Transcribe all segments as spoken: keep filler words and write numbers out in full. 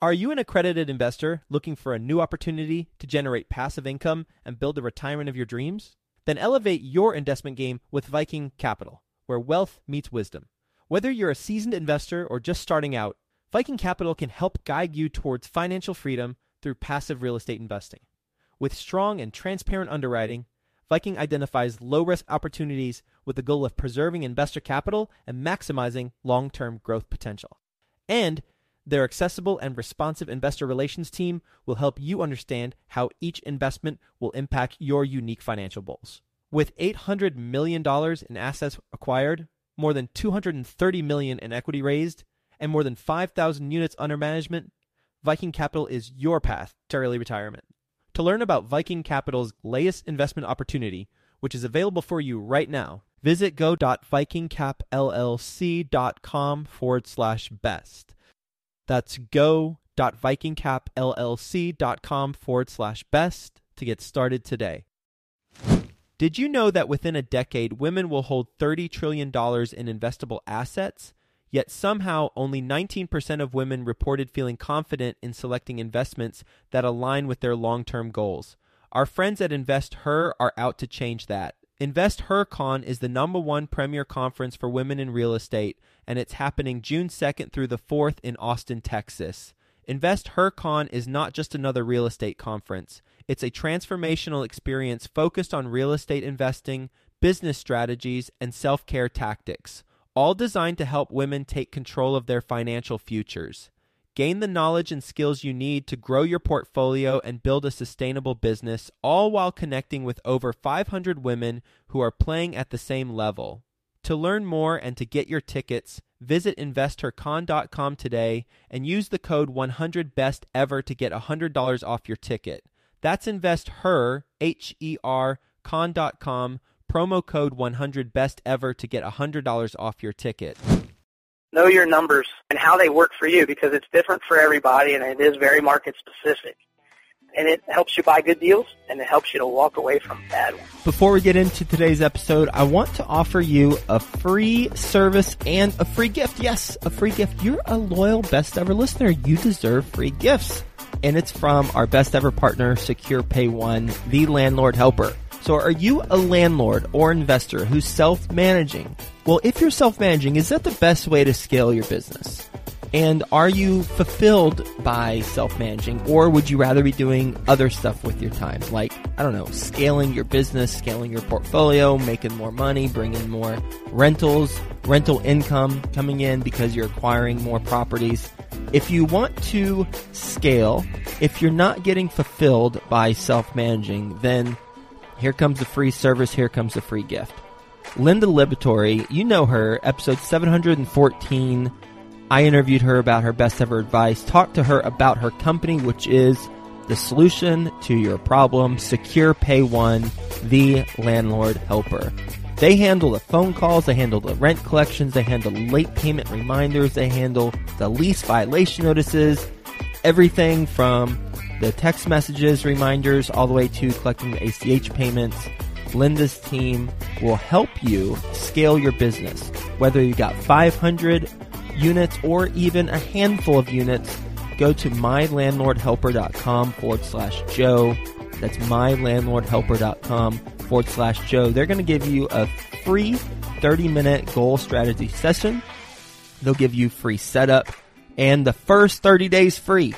Are you an accredited investor looking for a new opportunity to generate passive income and build the retirement of your dreams? Then elevate your investment game with Viking Capital, where wealth meets wisdom. Whether you're a seasoned investor or just starting out, Viking Capital can help guide you towards financial freedom through passive real estate investing. With strong and transparent underwriting, Viking identifies low-risk opportunities with the goal of preserving investor capital and maximizing long-term growth potential. And their accessible and responsive investor relations team will help you understand how each investment will impact your unique financial goals. With eight hundred million dollars in assets acquired, more than two hundred thirty million dollars in equity raised, and more than five thousand units under management, Viking Capital is your path to early retirement. To learn about Viking Capital's latest investment opportunity, which is available for you right now, visit go.vikingcapllc.com forward slash best. That's go.vikingcapllc.com forward slash best to get started today. Did you know that within a decade, women will hold thirty trillion dollars in investable assets? Yet somehow only nineteen percent of women reported feeling confident in selecting investments that align with their long-term goals. Our friends at InvestHer are out to change that. InvestHerCon is the number one premier conference for women in real estate, and it's happening June second through the fourth in Austin, Texas. InvestHerCon is not just another real estate conference. It's a transformational experience focused on real estate investing, business strategies, and self-care tactics, all designed to help women take control of their financial futures. Gain the knowledge and skills you need to grow your portfolio and build a sustainable business, all while connecting with over five hundred women who are playing at the same level. To learn more and to get your tickets, visit investor con dot com today and use the code one hundred best ever to get one hundred dollars off your ticket. That's InvestHer, H E R, con dot com, promo code one hundred best ever to get one hundred dollars off your ticket. Know your numbers and how they work for you, because it's different for everybody and it is very market specific. And it helps you buy good deals and it helps you to walk away from bad ones. Before we get into today's episode, I want to offer you a free service and a free gift. Yes, a free gift. You're a loyal Best Ever listener. You deserve free gifts. And it's from our Best Ever partner, Secure Pay One, the landlord helper. So are you a landlord or investor who's self-managing? Well, if you're self-managing, is that the best way to scale your business? And are you fulfilled by self-managing, or would you rather be doing other stuff with your time? Like, I don't know, scaling your business, scaling your portfolio, making more money, bringing more rentals, rental income coming in because you're acquiring more properties. If you want to scale, if you're not getting fulfilled by self-managing, then here comes the free service. Here comes the free gift. Linda Liberatore, you know her, episode seven hundred fourteen. I interviewed her about her best ever advice, talked to her about her company, which is the solution to your problem, Secure Pay One, the landlord helper. They handle the phone calls, they handle the rent collections, they handle late payment reminders, they handle the lease violation notices, everything from the text messages, reminders, all the way to collecting the A C H payments. Linda's team will help you scale your business. Whether you got five hundred units or even a handful of units, go to mylandlordhelper.com forward slash Joe. That's mylandlordhelper.com forward slash Joe. They're going to give you a free thirty minute goal strategy session. They'll give you free setup and the first thirty days free.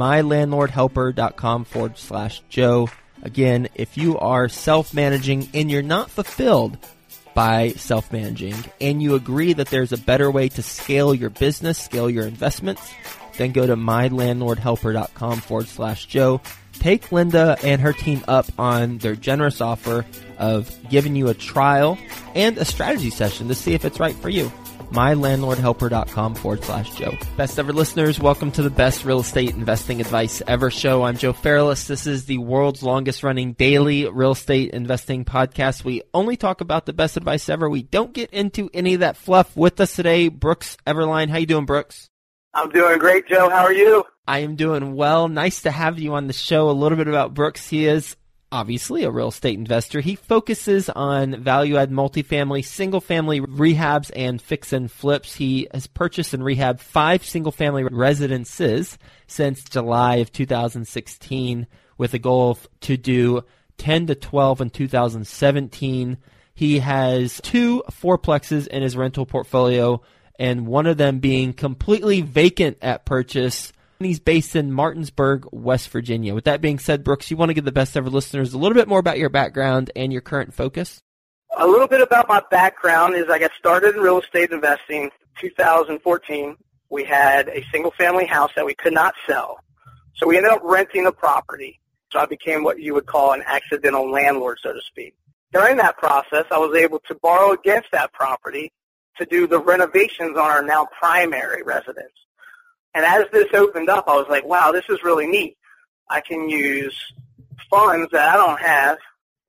mylandlordhelper.com forward slash Joe. Again, if you are self-managing and you're not fulfilled by self-managing and you agree that there's a better way to scale your business, scale your investments, then go to mylandlordhelper.com forward slash Joe. Take Linda and her team up on their generous offer of giving you a trial and a strategy session to see if it's right for you. mylandlordhelper.com forward slash Joe. Best ever listeners, welcome to the best real estate investing advice ever show. I'm Joe Fairless. This is the world's longest running daily real estate investing podcast. We only talk about the best advice ever. We don't get into any of that fluff. With us today, Brooks Everline. How you doing, Brooks? I'm doing great, Joe. How are you? I am doing well. Nice to have you on the show. A little bit about Brooks. He is obviously a real estate investor. He focuses on value-add multifamily, single-family rehabs, and fix and flips. He has purchased and rehabbed five single-family residences since July of two thousand sixteen, with a goal of, to do ten to twelve in two thousand seventeen. He has two fourplexes in his rental portfolio, and one of them being completely vacant at purchase. He's based in Martinsburg, West Virginia. With that being said, Brooks, you want to give the best ever listeners a little bit more about your background and your current focus? A little bit about my background is I got started in real estate investing in two thousand fourteen. We had a single-family house that we could not sell, so we ended up renting the property. So I became what you would call an accidental landlord, so to speak. During that process, I was able to borrow against that property to do the renovations on our now primary residence. And as this opened up, I was like, wow, this is really neat. I can use funds that I don't have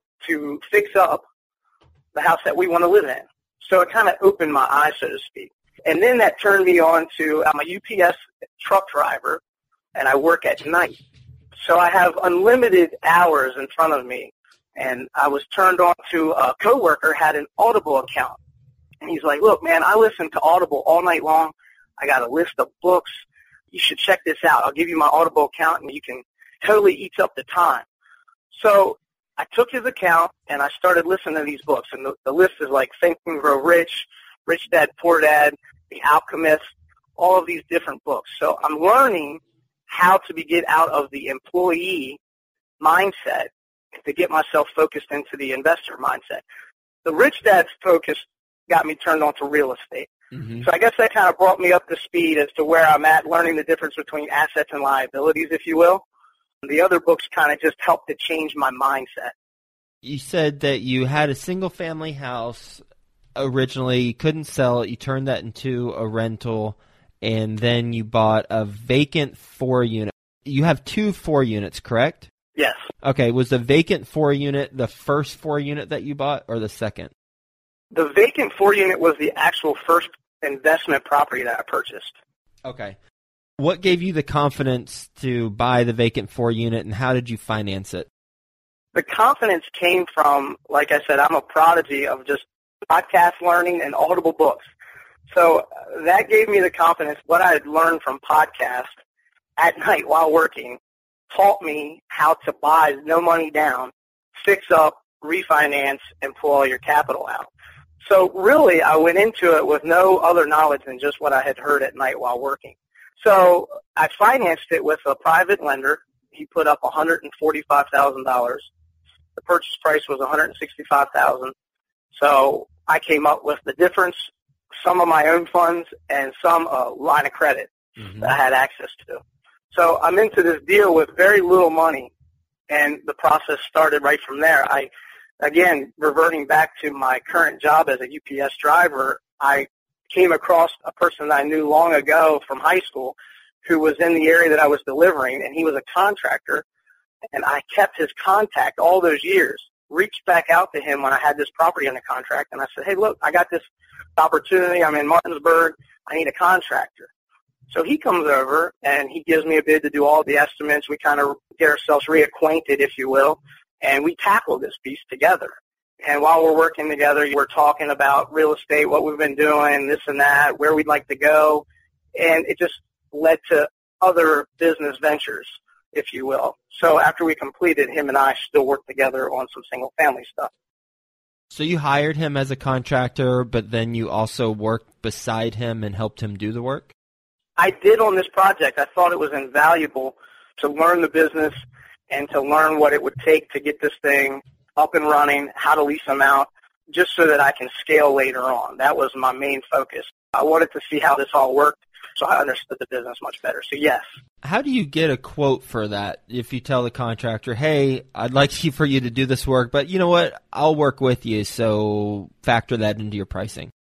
to fix up the house that we want to live in. So it kind of opened my eyes, so to speak. And then that turned me on to, I'm a U P S truck driver, and I work at night. So I have unlimited hours in front of me. And I was turned on to a coworker had an Audible account. And he's like, look, man, I listen to Audible all night long. I got a list of books. You should check this out. I'll give you my Audible account, and you can totally eats up the time. So I took his account, and I started listening to these books. And the, the list is like Think and Grow Rich, Rich Dad, Poor Dad, The Alchemist, all of these different books. So I'm learning how to be, get out of the employee mindset to get myself focused into the investor mindset. The Rich Dad's focus got me turned on to real estate. Mm-hmm. So I guess that kind of brought me up to speed as to where I'm at, learning the difference between assets and liabilities, if you will. The other books kind of just helped to change my mindset. You said that you had a single-family house originally, you couldn't sell it, you turned that into a rental, and then you bought a vacant four-unit. You have two four-units, correct? Yes. Okay, was the vacant four-unit the first four-unit that you bought, or the second? The vacant four-unit was the actual first investment property that I purchased. Okay. What gave you the confidence to buy the vacant four-unit, and how did you finance it? The confidence came from, like I said, I'm a prodigy of just podcast learning and Audible books. So that gave me the confidence. What I had learned from podcasts at night while working taught me how to buy no money down, fix up, refinance, and pull all your capital out. So really, I went into it with no other knowledge than just what I had heard at night while working. So I financed it with a private lender. He put up one hundred forty-five thousand dollars. The purchase price was one hundred sixty-five thousand dollars. So I came up with the difference, some of my own funds and some uh, line of credit mm-hmm. that I had access to. So I'm into this deal with very little money, and the process started right from there. I Again, reverting back to my current job as a U P S driver, I came across a person that I knew long ago from high school who was in the area that I was delivering, and he was a contractor, and I kept his contact all those years, reached back out to him when I had this property under contract, and I said, hey, look, I got this opportunity. I'm in Martinsburg. I need a contractor. So he comes over, and he gives me a bid to do all the estimates. We kind of get ourselves reacquainted, if you will. And we tackle this piece together. And while we're working together, we're talking about real estate, what we've been doing, this and that, where we'd like to go. And it just led to other business ventures, if you will. So after we completed, him and I still worked together on some single-family stuff. So you hired him as a contractor, but then you also worked beside him and helped him do the work? I did on this project. I thought it was invaluable to learn the business and to learn what it would take to get this thing up and running, how to lease them out, just so that I can scale later on. That was my main focus. I wanted to see how this all worked, so I understood the business much better. So, yes. How do you get a quote for that if you tell the contractor, hey, I'd like for you to do this work, but you know what, I'll work with you, so factor that into your pricing?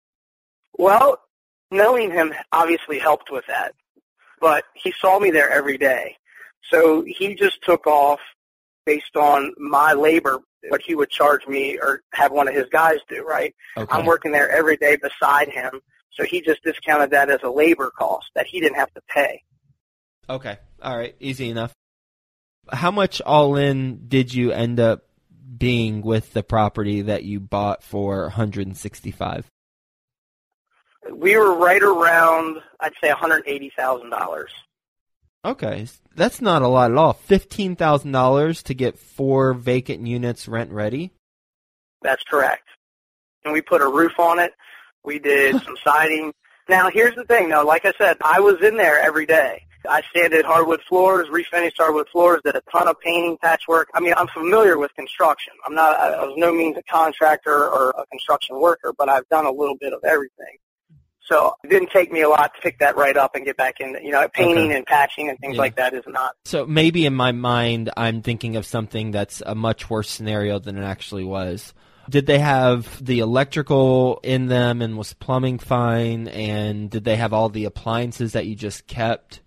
Well, knowing him obviously helped with that, but he saw me there every day. So he just took off based on my labor, what he would charge me or have one of his guys do, right? Okay. I'm working there every day beside him, so he just discounted that as a labor cost that he didn't have to pay. Okay. All right. Easy enough. How much all in did you end up being with the property that you bought for one hundred sixty-five thousand dollars? We were right around, I'd say, one hundred eighty thousand dollars. Okay, that's not a lot at all. fifteen thousand dollars to get four vacant units rent ready? That's correct. And we put a roof on it. We did some siding. Now, here's the thing, though. Like I said, I was in there every day. I sanded hardwood floors, refinished hardwood floors, did a ton of painting, patchwork. I mean, I'm familiar with construction. I'm not, I was no means a contractor or a construction worker, but I've done a little bit of everything. So it didn't take me a lot to pick that right up and get back in. You know, painting okay. and patching and things yeah. like that is not. So maybe in my mind, I'm thinking of something that's a much worse scenario than it actually was. Did they have the electrical in them, and was plumbing fine? And did they have all the appliances that you just kept?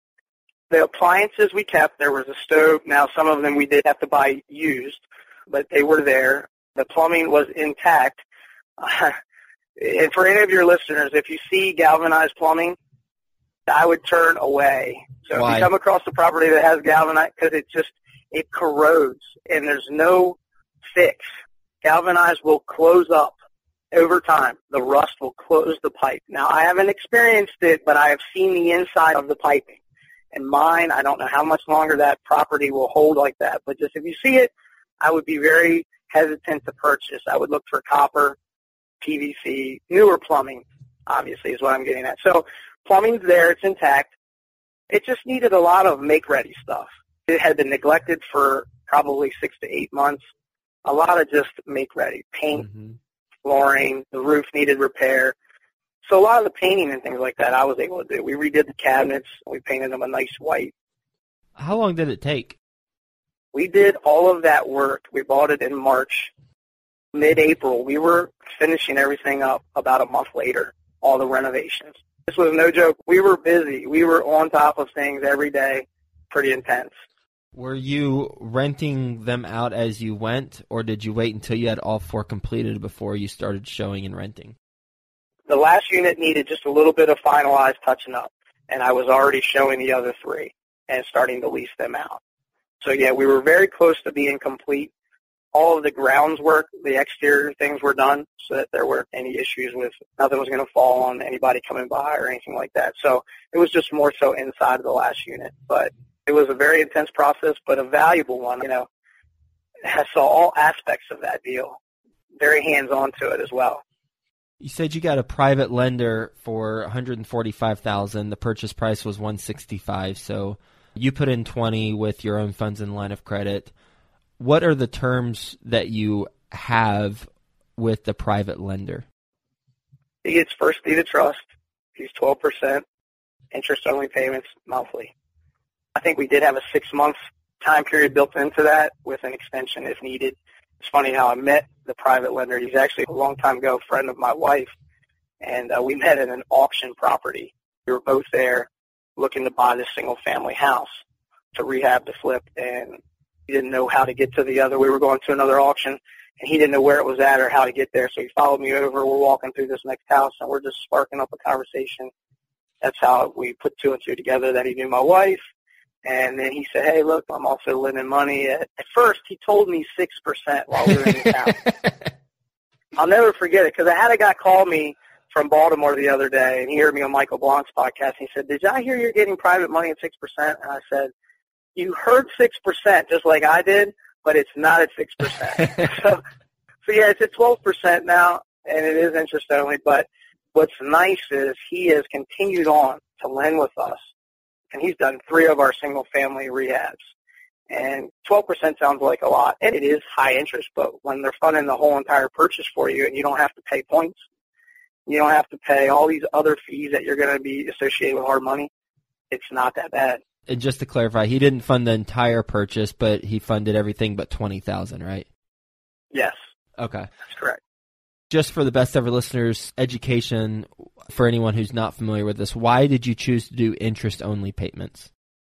The appliances we kept. There was a stove. Now, some of them we did have to buy used, but they were there. The plumbing was intact. Uh, and for any of your listeners, if you see galvanized plumbing, I would turn away. So Why? If you come across a property that has galvanized, because it just, it corrodes, and there's no fix. Galvanized will close up over time. The rust will close the pipe. Now, I haven't experienced it, but I have seen the inside of the piping. And mine, I don't know how much longer that property will hold like that. But just if you see it, I would be very hesitant to purchase. I would look for copper, P V C, newer plumbing, obviously, is what I'm getting at. So plumbing's there. It's intact. It just needed a lot of make-ready stuff. It had been neglected for probably six to eight months. A lot of just make-ready, paint, mm-hmm. flooring, the roof needed repair. So a lot of the painting and things like that I was able to do. We redid the cabinets. We painted them a nice white. How long did it take? We did all of that work. We bought it in March. Mid-April, we were finishing everything up about a month later, all the renovations. This was no joke. We were busy. We were on top of things every day, pretty intense. Were you renting them out as you went, or did you wait until you had all four completed before you started showing and renting? The last unit needed just a little bit of finalized touching up, and I was already showing the other three and starting to lease them out. So, yeah, we were very close to being complete. All of the grounds work, the exterior things were done so that there weren't any issues with nothing was going to fall on anybody coming by or anything like that. So it was just more so inside of the last unit. But it was a very intense process, but a valuable one. You know, I saw all aspects of that deal, very hands-on to it as well. You said you got a private lender for one hundred forty-five thousand dollars. The purchase price was one hundred sixty-five thousand dollars. So you put in twenty with your own funds and line of credit. What are the terms that you have with the private lender? He gets first deed of trust. He's twelve percent, interest-only payments monthly. I think we did have a six-month time period built into that with an extension if needed. It's funny how I met the private lender. He's actually a long time ago friend of my wife, and uh, we met at an auction property. We were both there looking to buy this single-family house to rehab, to flip, and he didn't know how to get to the other. We were going to another auction, and he didn't know where it was at or how to get there, so he followed me over. We're walking through this next house, and we're just sparking up a conversation. That's how we put two and two together, that he knew my wife. And then he said, hey, look, I'm also lending money. At, at first, he told me six percent while we were in the town. I'll never forget it, because I had a guy call me from Baltimore the other day, and he heard me on Michael Blanc's podcast. And he said, did I hear you're getting private money at six percent? And I said, you heard six percent just like I did, but it's not at six percent. so, so, yeah, it's at twelve percent now, and it is interest only. But what's nice is he has continued on to lend with us. And he's done three of our single-family rehabs. And twelve percent sounds like a lot, and it is high interest, but when they're funding the whole entire purchase for you and you don't have to pay points, you don't have to pay all these other fees that you're going to be associated with hard money, it's not that bad. And just to clarify, he didn't fund the entire purchase, but he funded everything but twenty thousand dollars, right? Yes. Okay. That's correct. Just for the best ever listeners' education, for anyone who's not familiar with this, why did you choose to do interest-only payments?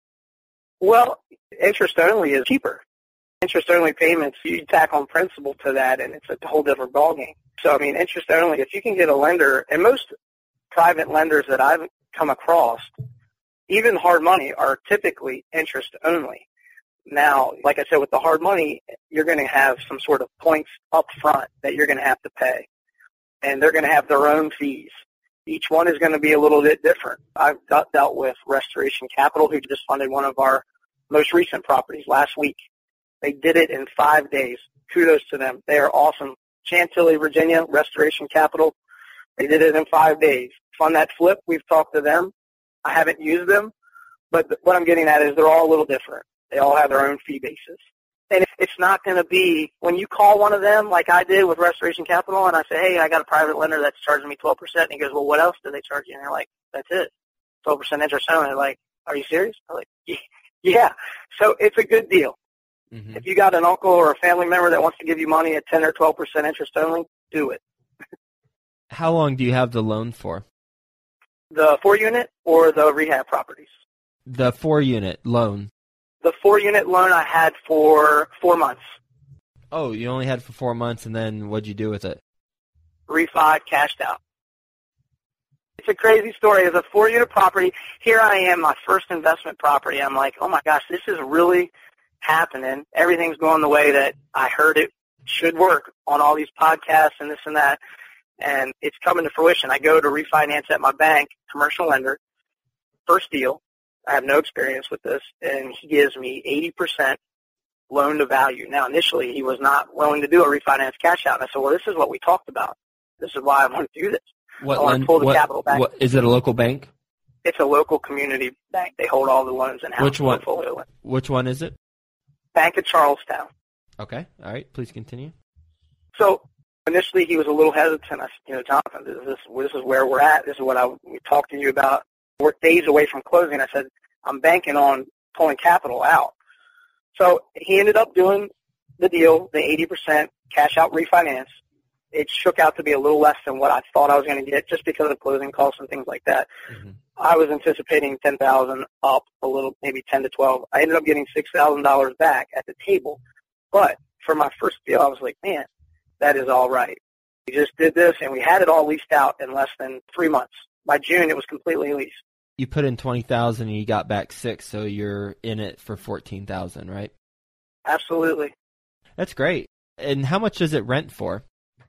Well, interest-only is cheaper. Interest-only payments, you tack on principal to that, and it's a whole different ballgame. So, I mean, interest-only, if you can get a lender, and most private lenders that I've come across, even hard money, are typically interest-only. Now, like I said, with the hard money, you're going to have some sort of points up front that you're going to have to pay. And they're going to have their own fees. Each one is going to be a little bit different. I've got, dealt with Restoration Capital, who just funded one of our most recent properties last week. They did it in five days. Kudos to them. They are awesome. Chantilly, Virginia, Restoration Capital. They did it in five days. Fund that flip. We've talked to them. I haven't used them, but what I'm getting at is they're all a little different. They all have their own fee basis. And it's not going to be, when you call one of them, like I did with Restoration Capital, and I say, hey, I got a private lender that's charging me twelve percent, and he goes, well, what else do they charge you? And they're like, that's it, twelve percent interest only. They're like, are you serious? I'm like, yeah. So it's a good deal. Mm-hmm. If you got an uncle or a family member that wants to give you money at ten or twelve percent interest only, do it. How long do you have the loan for? The four-unit or the rehab properties? The four-unit loan. The four-unit loan I had for four months. Oh, you only had for four months, and then what'd you do with it? Refi, cashed out. It's a crazy story. It's a four-unit property. Here I am, my first investment property. I'm like, oh, my gosh, this is really happening. Everything's going the way that I heard it should work on all these podcasts and this and that, and it's coming to fruition. I go to refinance at my bank, commercial lender, first deal. I have no experience with this, and he gives me eighty percent loan to value. Now, initially, he was not willing to do a refinance cash out, and I said, well, this is what we talked about. This is why I want to do this. What I want lend, to pull the what, capital back. What, is it a local bank? It's a local community bank. They hold all the loans in-house. Which one? Portfolio. Which one is it? Bank of Charlestown. Okay. All right. Please continue. So initially, he was a little hesitant. I said, you know, Jonathan, this is, this is where we're at. This is what I we talked to you about. We're days away from closing. I said, I'm banking on pulling capital out. So he ended up doing the deal, the eighty percent cash out refinance. It shook out to be a little less than what I thought I was going to get just because of closing costs and things like that. Mm-hmm. I was anticipating ten thousand dollars up a little, maybe ten to twelve. I ended up getting six thousand dollars back at the table. But for my first deal, I was like, man, that is all right. We just did this, and we had it all leased out in less than three months. By June, it was completely leased. You put in twenty thousand dollars and you got back six, so you're in it for fourteen thousand dollars, right? Absolutely. That's great. And how much does it rent for?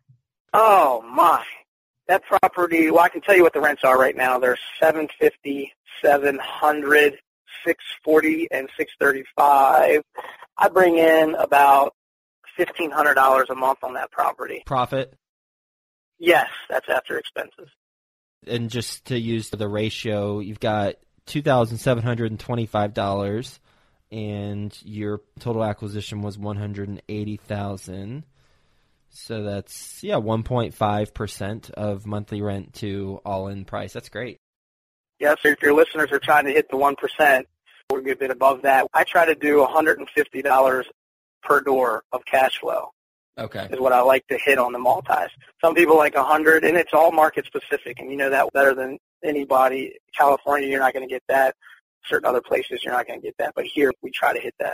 Oh, my. That property, well, I can tell you what the rents are right now. They're seven fifty, seven hundred, six forty, and six thirty-five. I bring in about fifteen hundred dollars a month on that property. Profit? Yes, that's after expenses. And just to use the ratio, you've got two thousand seven hundred twenty-five dollars, and your total acquisition was one hundred eighty thousand dollars. So that's, yeah, one point five percent of monthly rent to all-in price. That's great. Yes, if your listeners are trying to hit the one percent, we're a bit above that. I try to do one hundred fifty dollars per door of cash flow. Okay. Is what I like to hit on the multis. Some people like one hundred, and it's all market specific, and you know that better than anybody. California, you're not going to get that. Certain other places, you're not going to get that. But here, we try to hit that.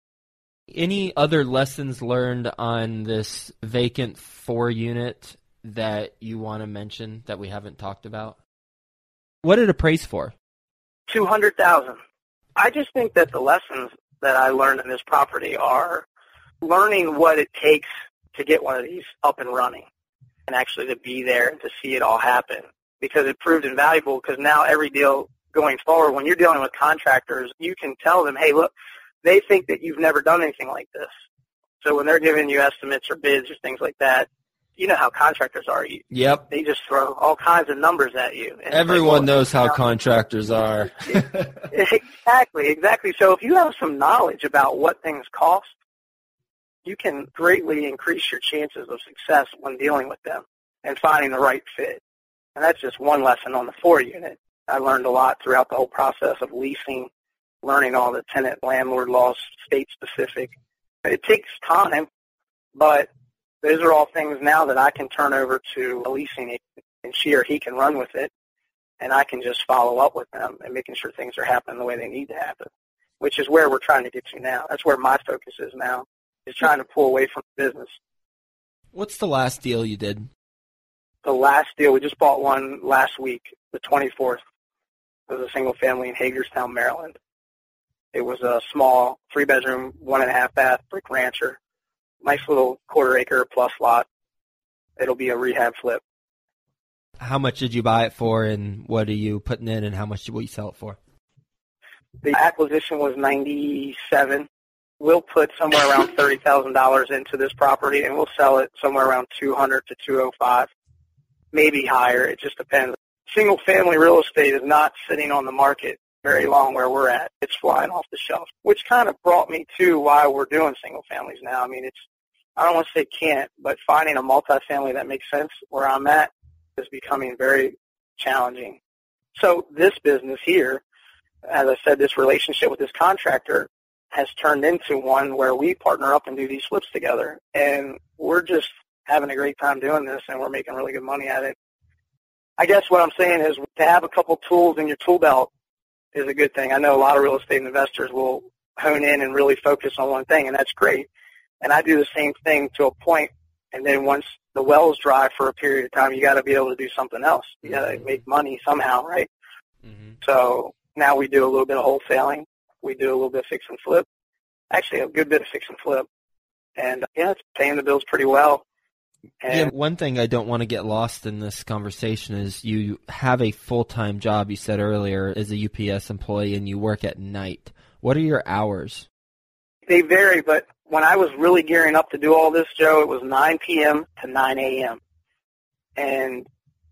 Any other lessons learned on this vacant four-unit that you want to mention that we haven't talked about? What did it appraise for? two hundred thousand dollars. I just think that the lessons that I learned in this property are learning what it takes to get one of these up and running and actually to be there and to see it all happen, because it proved invaluable. Because now every deal going forward, when you're dealing with contractors, you can tell them, hey, look, they think that you've never done anything like this. So when they're giving you estimates or bids or things like that, you know how contractors are. You, yep. They just throw all kinds of numbers at you. And everyone like, well, knows how contractors are. Exactly, exactly. So if you have some knowledge about what things cost, you can greatly increase your chances of success when dealing with them and finding the right fit. And that's just one lesson on the four unit. I learned a lot throughout the whole process of leasing, learning all the tenant landlord laws, state specific. It takes time, but those are all things now that I can turn over to a leasing agent, and she or he can run with it, and I can just follow up with them and making sure things are happening the way they need to happen, which is where we're trying to get to now. That's where my focus is now, is trying to pull away from business. What's the last deal you did? The last deal, we just bought one last week, the twenty-fourth. It was a single family in Hagerstown, Maryland. It was a small three-bedroom, one-and-a-half-bath brick rancher. Nice little quarter-acre plus lot. It'll be a rehab flip. How much did you buy it for, and what are you putting in, and how much will you sell it for? The acquisition was ninety-seven. We'll put somewhere around thirty thousand dollars into this property, and we'll sell it somewhere around two hundred to two oh five, maybe higher. It just depends. Single-family real estate is not sitting on the market very long where we're at. It's flying off the shelf, which kind of brought me to why we're doing single families now. I mean, it's, I don't want to say can't, but finding a multifamily that makes sense where I'm at is becoming very challenging. So this business here, as I said, this relationship with this contractor has turned into one where we partner up and do these flips together. And we're just having a great time doing this, and we're making really good money at it. I guess what I'm saying is to have a couple tools in your tool belt is a good thing. I know a lot of real estate investors will hone in and really focus on one thing, and that's great. And I do the same thing to a point, and then once the well is dry for a period of time, you got to be able to do something else. You got to make money somehow, right? Mm-hmm. So now we do a little bit of wholesaling. We do a little bit of fix and flip. Actually, a good bit of fix and flip. And, yeah, it's paying the bills pretty well. And yeah, one thing I don't want to get lost in this conversation is you have a full-time job, you said earlier, as a U P S employee, and you work at night. What are your hours? They vary, but when I was really gearing up to do all this, Joe, it was nine p.m. to nine a.m. And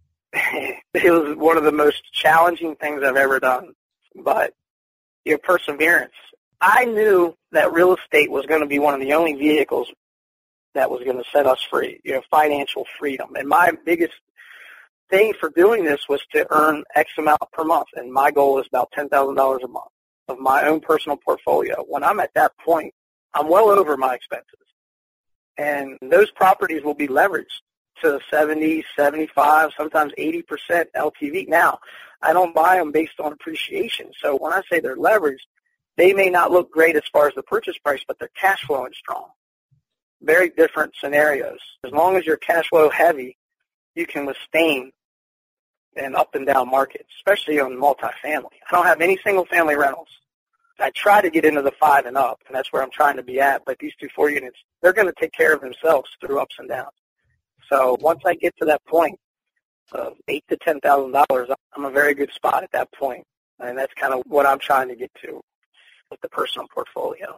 it was one of the most challenging things I've ever done. But, you know, perseverance. I knew that real estate was going to be one of the only vehicles that was going to set us free, you know, financial freedom. And my biggest thing for doing this was to earn X amount per month, and my goal is about ten thousand dollars a month of my own personal portfolio. When I'm at that point, I'm well over my expenses. And those properties will be leveraged to seventy, seventy-five, sometimes eighty percent L T V. Now, I don't buy them based on appreciation. So when I say they're leveraged, they may not look great as far as the purchase price, but they're cash flowing strong. Very different scenarios. As long as you're cash flow heavy, you can withstand an up and down market, especially on multifamily. I don't have any single family rentals. I try to get into the five and up, and that's where I'm trying to be at. But these two four units, they're going to take care of themselves through ups and downs. So once I get to that point of eight to ten thousand dollars, I'm a very good spot at that point, and that's kind of what I'm trying to get to with the personal portfolio.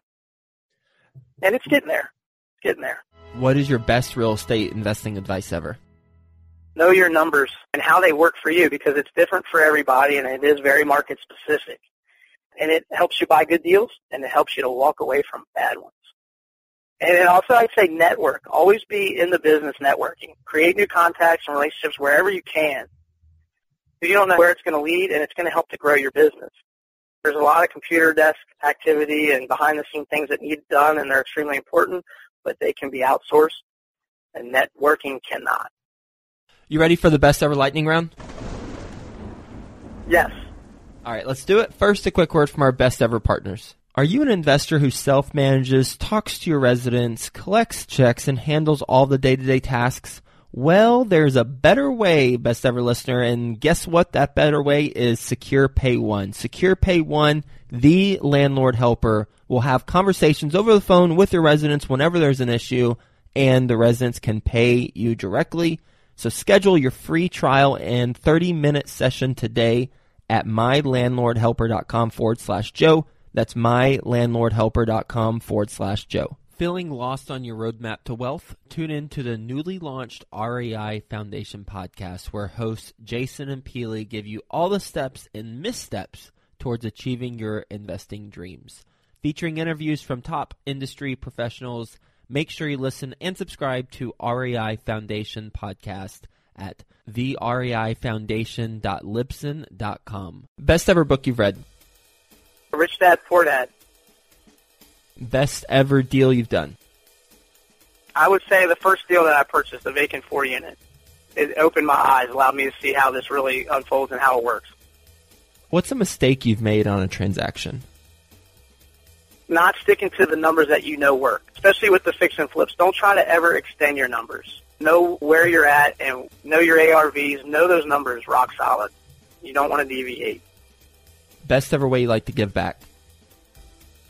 And it's getting there. Getting there. What is your best real estate investing advice ever? Know your numbers and how they work for you, because it's different for everybody, and it is very market specific. And it helps you buy good deals, and it helps you to walk away from bad ones. And then also I'd say network. Always be in the business networking. Create new contacts and relationships wherever you can. You don't know where it's going to lead, and it's going to help to grow your business. There's a lot of computer desk activity and behind-the-scenes things that need done, and they're extremely important, but they can be outsourced, and networking cannot. You ready for the best ever lightning round? Yes. All right, let's do it. First, a quick word from our best ever partners. Are you an investor who self-manages, talks to your residents, collects checks, and handles all the day-to-day tasks? Well, there's a better way, best ever listener, and guess what? That better way is Secure Pay One. Secure Pay One, the landlord helper, will have conversations over the phone with your residents whenever there's an issue, and the residents can pay you directly. So schedule your free trial and thirty-minute session today at mylandlordhelper.com forward slash Joe. That's mylandlordhelper.com forward slash Joe. Feeling lost on your roadmap to wealth? Tune in to the newly launched R E I Foundation podcast, where hosts Jason and Peely give you all the steps and missteps towards achieving your investing dreams. Featuring interviews from top industry professionals, make sure you listen and subscribe to R E I Foundation podcast at the R E I foundation dot libsyn dot com. Best ever book you've read? Rich Dad, Poor Dad. Best ever deal you've done? I would say the first deal that I purchased, the vacant four unit. It opened my eyes, allowed me to see how this really unfolds and how it works. What's a mistake you've made on a transaction? Not sticking to the numbers that you know work, especially with the fix and flips. Don't try to ever extend your numbers. Know where you're at and know your A R Vs. Know those numbers rock solid. You don't want to deviate. Best ever way you like to give back?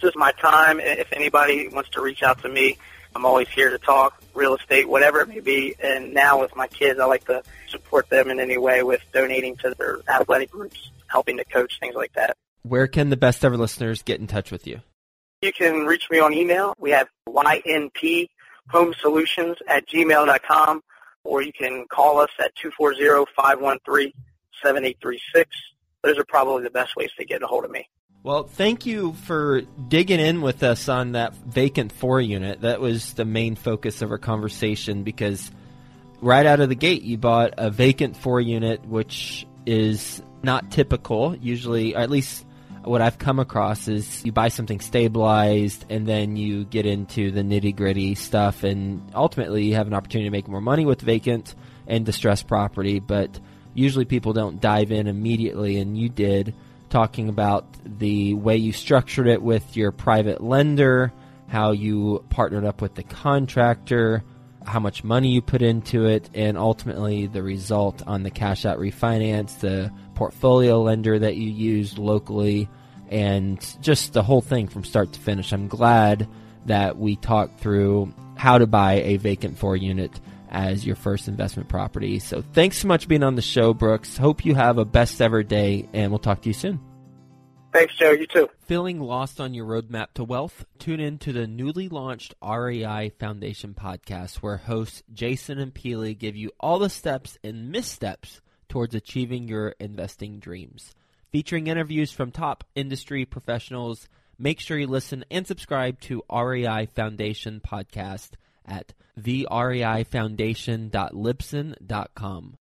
is my time. If anybody wants to reach out to me, I'm always here to talk real estate, whatever it may be. And now with my kids, I like to support them in any way with donating to their athletic groups, helping to coach, things like that. Where can the best ever listeners get in touch with you? You can reach me on email. We have Y N P home solutions at gmail dot com, or you can call us at two four zero, five one three, seven eight three six. Those are probably the best ways to get a hold of me. Well, thank you for digging in with us on that vacant four unit. That was the main focus of our conversation, because right out of the gate, you bought a vacant four unit, which is not typical. Usually, or at least what I've come across, is you buy something stabilized and then you get into the nitty-gritty stuff, and ultimately you have an opportunity to make more money with vacant and distressed property, but usually people don't dive in immediately, and you did, talking about the way you structured it with your private lender, how you partnered up with the contractor, how much money you put into it, and ultimately the result on the cash out refinance, the portfolio lender that you used locally, and just the whole thing from start to finish. I'm glad that we talked through how to buy a vacant four unit as your first investment property. So thanks so much for being on the show, Brooks. Hope you have a best ever day, and we'll talk to you soon. Thanks, Joe. You too. Feeling lost on your roadmap to wealth? Tune in to the newly launched R E I Foundation podcast, where hosts Jason and Peely give you all the steps and missteps towards achieving your investing dreams. Featuring interviews from top industry professionals, make sure you listen and subscribe to R E I Foundation podcast at the R E I foundation dot libsyn dot com.